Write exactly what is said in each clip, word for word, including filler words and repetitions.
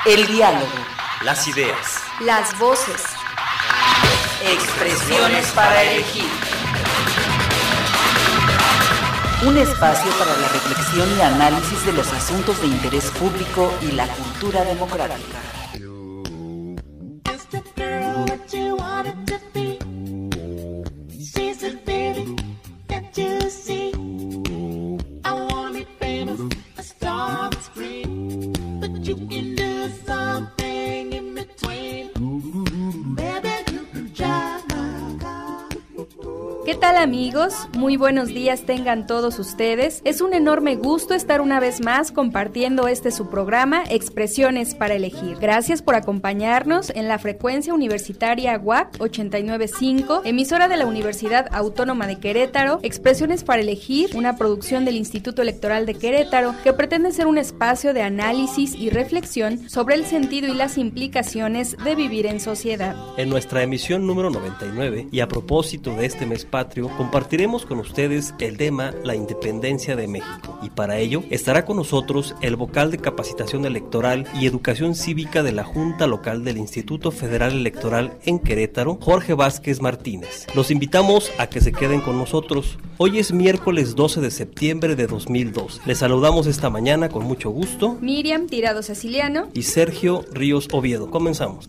El diálogo. Las ideas. Las voces. Expresiones para elegir. Un espacio para la reflexión y análisis de los asuntos de interés público y la cultura democrática. ¿Qué tal, amigos? Muy buenos días tengan todos ustedes. Es un enorme gusto estar una vez más compartiendo este su programa Expresiones para Elegir. Gracias por acompañarnos en la frecuencia universitaria U A C ochenta y nueve punto cinco, emisora de la Universidad Autónoma de Querétaro. Expresiones para Elegir, una producción del Instituto Electoral de Querétaro que pretende ser un espacio de análisis y reflexión sobre el sentido y las implicaciones de vivir en sociedad. En nuestra emisión número noventa y nueve, y a propósito de este mes patrio, compartiremos con ustedes el tema La Independencia de México, y para ello estará con nosotros el vocal de Capacitación Electoral y Educación Cívica de la Junta Local del Instituto Federal Electoral en Querétaro, Jorge Vázquez Martínez. Los invitamos a que se queden con nosotros. Hoy es miércoles doce de septiembre de dos mil dos. Les saludamos esta mañana con mucho gusto Miriam Tirado Ceciliano y Sergio Ríos Oviedo. Comenzamos.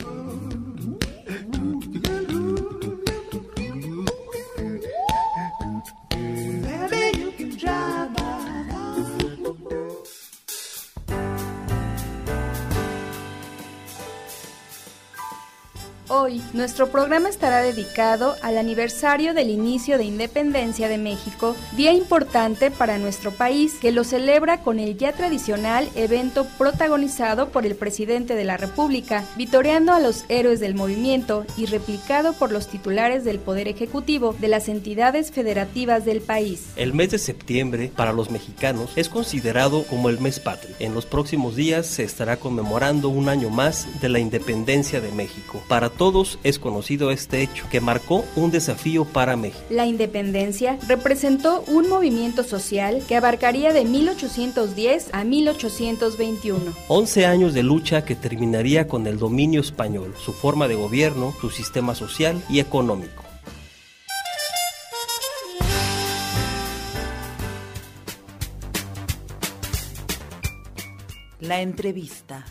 Hoy, nuestro programa estará dedicado al aniversario del inicio de independencia de México, día importante para nuestro país, que lo celebra con el ya tradicional evento protagonizado por el presidente de la República, vitoreando a los héroes del movimiento y replicado por los titulares del Poder Ejecutivo de las entidades federativas del país. El mes de septiembre, para los mexicanos, es considerado como el mes patrio. En los próximos días se estará conmemorando un año más de la independencia de México. Para todos es conocido este hecho, que marcó un desafío para México. La independencia representó un movimiento social que abarcaría de mil ochocientos diez a mil ochocientos veintiuno. once años de lucha que terminaría con el dominio español, su forma de gobierno, su sistema social y económico. La entrevista.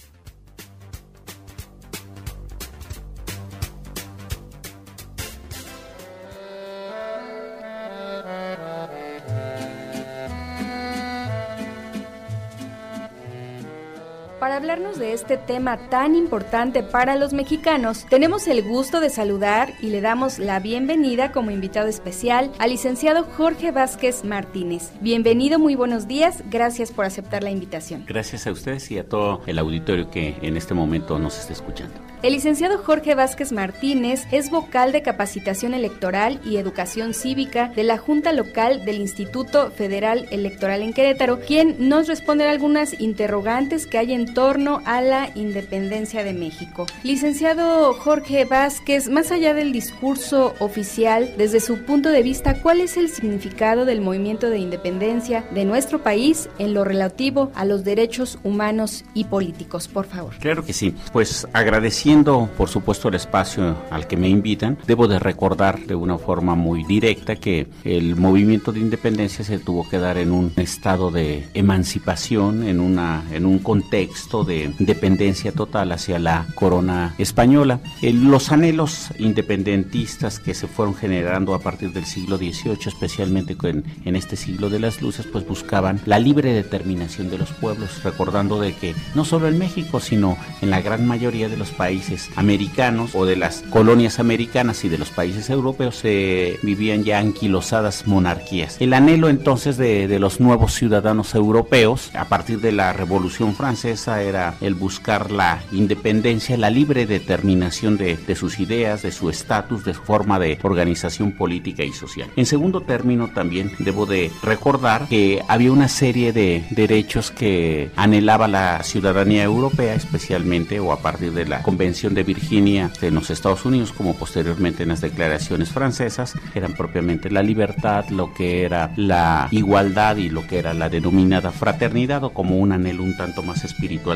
Para hablarnos de este tema tan importante para los mexicanos, tenemos el gusto de saludar y le damos la bienvenida como invitado especial al licenciado Jorge Vázquez Martínez. Bienvenido, muy buenos días, gracias por aceptar la invitación. Gracias a ustedes y a todo el auditorio que en este momento nos está escuchando. El licenciado Jorge Vázquez Martínez es vocal de Capacitación Electoral y Educación Cívica de la Junta Local del Instituto Federal Electoral en Querétaro, quien nos responderá algunas interrogantes que hay en torno a la independencia de México. Licenciado Jorge Vázquez, más allá del discurso oficial, desde su punto de vista, ¿cuál es el significado del movimiento de independencia de nuestro país en lo relativo a los derechos humanos y políticos? Por favor. Claro que sí. Pues agradeciendo por supuesto el espacio al que me invitan, debo de recordar de una forma muy directa que el movimiento de independencia se tuvo que dar en un estado de emancipación, en una en un contexto de dependencia total hacia la corona española. Eh, los anhelos independentistas que se fueron generando a partir del siglo dieciocho, especialmente en, en este siglo de las luces, pues buscaban la libre determinación de los pueblos, recordando de que no solo en México, sino en la gran mayoría de los países americanos o de las colonias americanas y de los países europeos se eh, vivían ya anquilosadas monarquías. El anhelo entonces de, de los nuevos ciudadanos europeos a partir de la Revolución Francesa era el buscar la independencia, la libre determinación de, de sus ideas, de su estatus, de su forma de organización política y social. En segundo término, también debo de recordar que había una serie de derechos que anhelaba la ciudadanía europea, especialmente o a partir de la Convención de Virginia en los Estados Unidos, como posteriormente en las declaraciones francesas, eran propiamente la libertad, lo que era la igualdad y lo que era la denominada fraternidad, o como un anhelo un tanto más espiritual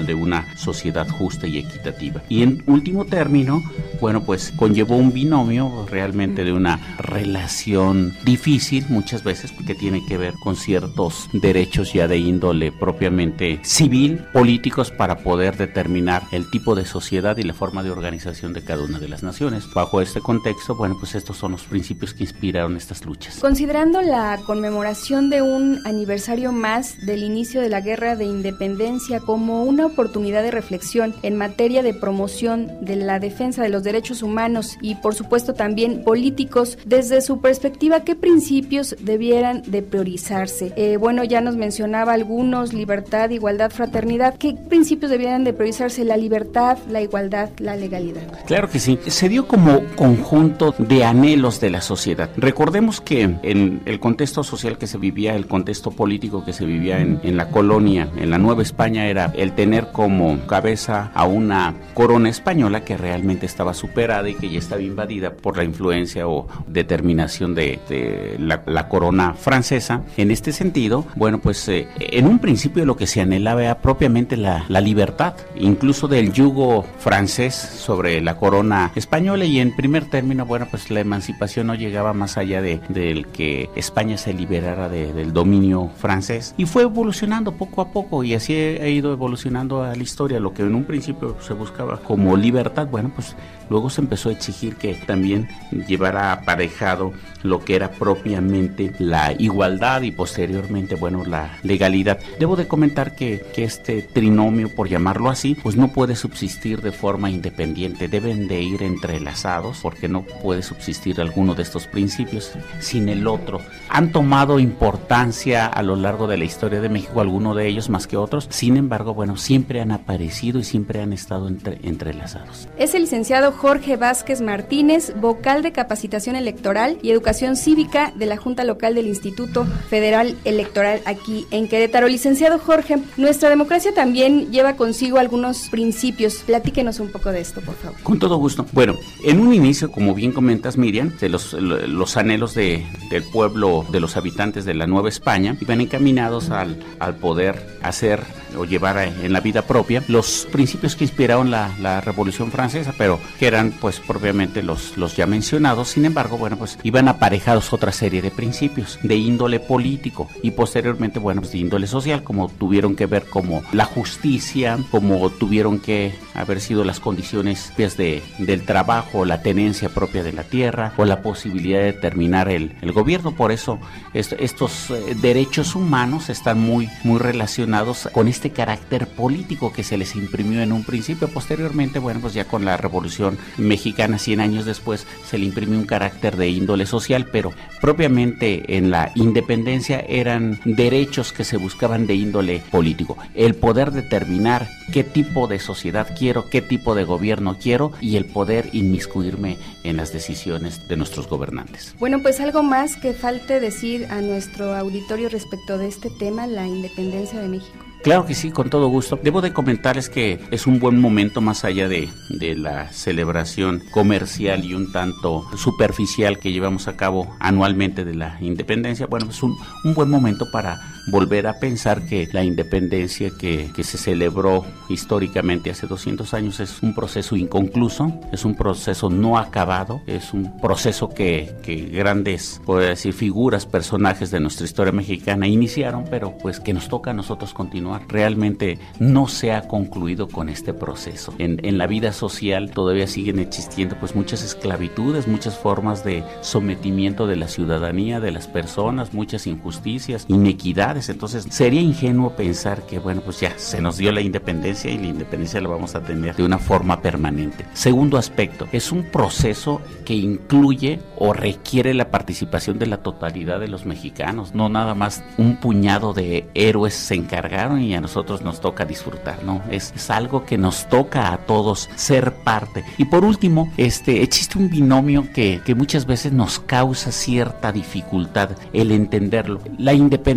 de una sociedad justa y equitativa. Y en último término, bueno, pues conllevó un binomio realmente de una relación difícil muchas veces, porque tiene que ver con ciertos derechos ya de índole propiamente civil, políticos, para poder determinar el tipo de sociedad y la forma de organización de cada una de las naciones. Bajo este contexto, bueno, pues estos son los principios que inspiraron estas luchas. Considerando la conmemoración de un aniversario más del inicio de la Guerra de Independencia como una oportunidad de reflexión en materia de promoción de la defensa de los derechos humanos y por supuesto también políticos, desde su perspectiva, ¿qué principios debieran de priorizarse? Eh, bueno, ya nos mencionaba algunos: libertad, igualdad, fraternidad. ¿Qué principios debieran de priorizarse? La libertad, la igualdad, la legalidad. Claro que sí. Se dio como conjunto de anhelos de la sociedad. Recordemos que en el contexto social que se vivía, el contexto político que se vivía en, en la colonia, en la Nueva España, era el tener como cabeza a una corona española que realmente estaba superada y que ya estaba invadida por la influencia o determinación de, de la, la corona francesa. En este sentido, bueno, pues eh, en un principio lo que se anhelaba era propiamente la, la libertad, incluso del yugo francés sobre la corona española, y en primer término, bueno, pues la emancipación no llegaba más allá de del que España se liberara de, del dominio francés, y fue evolucionando poco a poco, y así ha ido evolucionando a la historia. Lo que en un principio se buscaba como libertad, bueno, pues luego se empezó a exigir que también llevara aparejado lo que era propiamente la igualdad y posteriormente, bueno, la legalidad. Debo de comentar que, que este trinomio, por llamarlo así, pues no puede subsistir de forma independiente, deben de ir entrelazados, porque no puede subsistir alguno de estos principios sin el otro. Han tomado importancia a lo largo de la historia de México, algunos de ellos más que otros, sin embargo, bueno, siempre han aparecido y siempre han estado entre, entrelazados. Es el licenciado Jorge Vázquez Martínez, vocal de Capacitación Electoral y Educación Cívica de la Junta Local del Instituto Federal Electoral aquí en Querétaro. Licenciado Jorge, nuestra democracia también lleva consigo algunos principios. Platíquenos un poco de esto, por favor. Con todo gusto. Bueno, en un inicio, como bien comentas, Miriam, de los, los anhelos de, del pueblo, de los habitantes de la Nueva España, iban encaminados al, al poder hacer o llevar a, en la vida propia los principios que inspiraron la, la Revolución Francesa, pero que eran pues propiamente los, los ya mencionados. Sin embargo, bueno, pues iban aparejados otra serie de principios de índole político y posteriormente, bueno, pues de índole social, como tuvieron que ver como la justicia, como tuvieron que haber sido las condiciones pues, de, del trabajo, la tenencia propia de la tierra o la posibilidad de terminar el, el gobierno. Por eso est- estos eh, derechos humanos están muy, muy relacionados con este carácter político que se les imprimió en un principio. Posteriormente, bueno, pues ya con la Revolución Mexicana, cien años después, se le imprimió un carácter de índole social, pero propiamente en la independencia eran derechos que se buscaban de índole político. El poder determinar qué tipo de sociedad quiero, qué tipo de gobierno quiero y el poder inmiscuirme en las decisiones de nuestros gobernantes. Bueno, pues algo más que falte decir a nuestro auditorio respecto de este tema, la independencia de México. Claro que sí, con todo gusto. Debo de comentarles que es un buen momento, más allá de, de la celebración comercial y un tanto superficial que llevamos a cabo anualmente de la independencia. Bueno, es un, un buen momento para volver a pensar que la independencia que, que se celebró históricamente hace doscientos años es un proceso inconcluso, es un proceso no acabado, es un proceso que, que grandes, puedo decir, figuras, personajes de nuestra historia mexicana iniciaron, pero pues que nos toca a nosotros continuar. Realmente no se ha concluido con este proceso. En, en la vida social todavía siguen existiendo pues muchas esclavitudes, muchas formas de sometimiento de la ciudadanía, de las personas, muchas injusticias, inequidades. Entonces sería ingenuo pensar que bueno, pues ya se nos dio la independencia y la independencia la vamos a tener de una forma permanente. Segundo aspecto, es un proceso que incluye o requiere la participación de la totalidad de los mexicanos, no nada más un puñado de héroes se encargaron y a nosotros nos toca disfrutar, ¿no? Es, es algo que nos toca a todos ser parte. Y por último, este, existe un binomio que, que muchas veces nos causa cierta dificultad el entenderlo. La independencia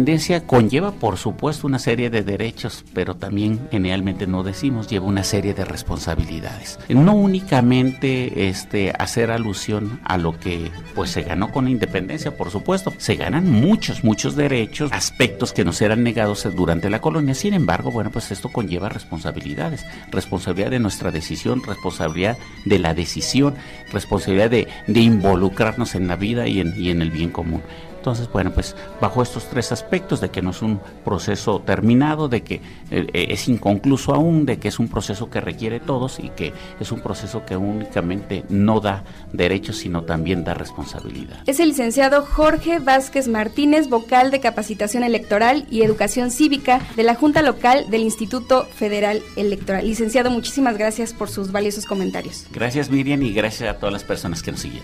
conlleva, por supuesto, una serie de derechos, pero también generalmente no decimos, lleva una serie de responsabilidades. No únicamente este, hacer alusión a lo que pues se ganó con la independencia, por supuesto, se ganan muchos, muchos derechos, aspectos que nos eran negados durante la colonia. Sin embargo, bueno, pues esto conlleva responsabilidades, responsabilidad de nuestra decisión, responsabilidad de la decisión, responsabilidad de, de involucrarnos en la vida y en, y en el bien común. Entonces, bueno, pues bajo estos tres aspectos, de que no es un proceso terminado, de que eh, es inconcluso aún, de que es un proceso que requiere todos y que es un proceso que únicamente no da derechos, sino también da responsabilidad. Es el licenciado Jorge Vázquez Martínez, vocal de Capacitación Electoral y Educación Cívica de la Junta Local del Instituto Federal Electoral. Licenciado, muchísimas gracias por sus valiosos comentarios. Gracias, Miriam, y gracias a todas las personas que nos siguieron.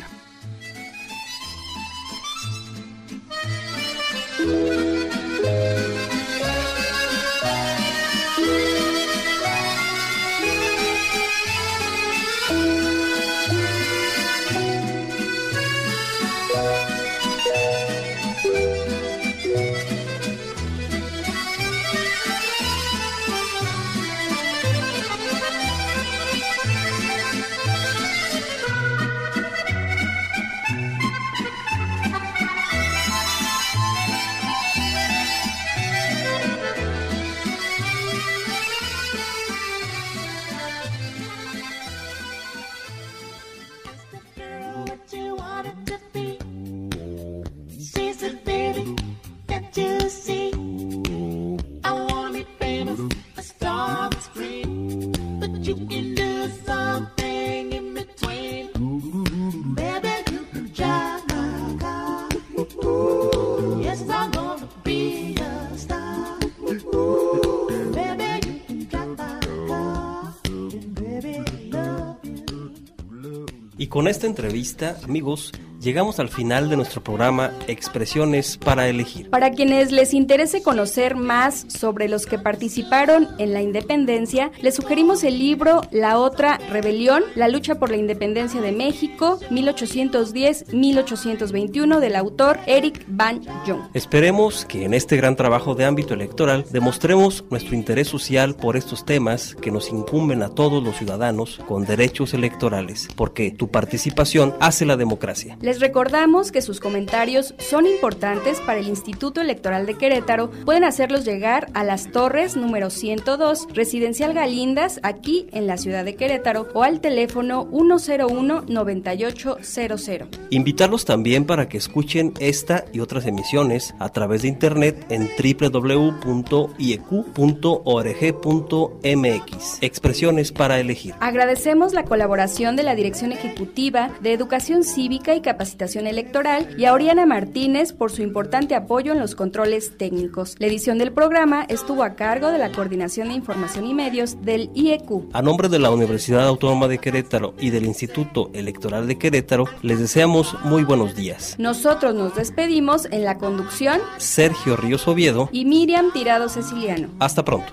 Y con esta entrevista, amigos, llegamos al final de nuestro programa Expresiones para Elegir. Para quienes les interese conocer más sobre los que participaron en la independencia, les sugerimos el libro La Otra Rebelión, la lucha por la independencia de México, mil ochocientos diez a mil ochocientos veintiuno, del autor Eric Van Jong. Esperemos que en este gran trabajo de ámbito electoral demostremos nuestro interés social por estos temas que nos incumben a todos los ciudadanos con derechos electorales, porque tu participación hace la democracia. Les recordamos que sus comentarios son importantes para el Instituto Electoral de Querétaro. Pueden hacerlos llegar a Las Torres, número ciento dos, Residencial Galindas, aquí en la ciudad de Querétaro, o al teléfono uno cero uno, noventa y ocho cero cero. Invitarlos también para que escuchen esta y otras emisiones a través de internet en doble u doble u doble u punto i e cu punto org punto m x. Expresiones para Elegir. Agradecemos la colaboración de la Dirección Ejecutiva de Educación Cívica y Capacitación Electoral y a Oriana Martínez por su importante apoyo en los controles técnicos. La edición del programa estuvo a cargo de la Coordinación de Información y Medios del I E Q. A nombre de la Universidad Autónoma de Querétaro y del Instituto Electoral de Querétaro, les deseamos muy buenos días. Nosotros nos despedimos en la conducción Sergio Ríos Oviedo y Miriam Tirado Ceciliano. Hasta pronto.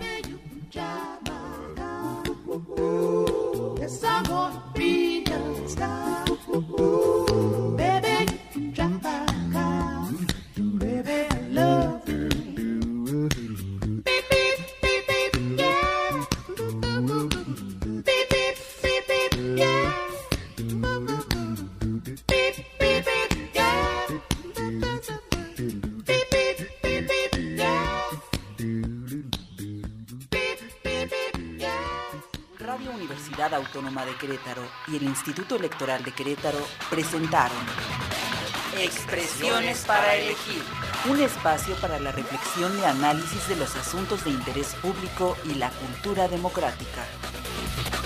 Radio Universidad Autónoma de Querétaro y el Instituto Electoral de Querétaro presentaron Expresiones para Elegir, un espacio para la reflexión y análisis de los asuntos de interés público y la cultura democrática.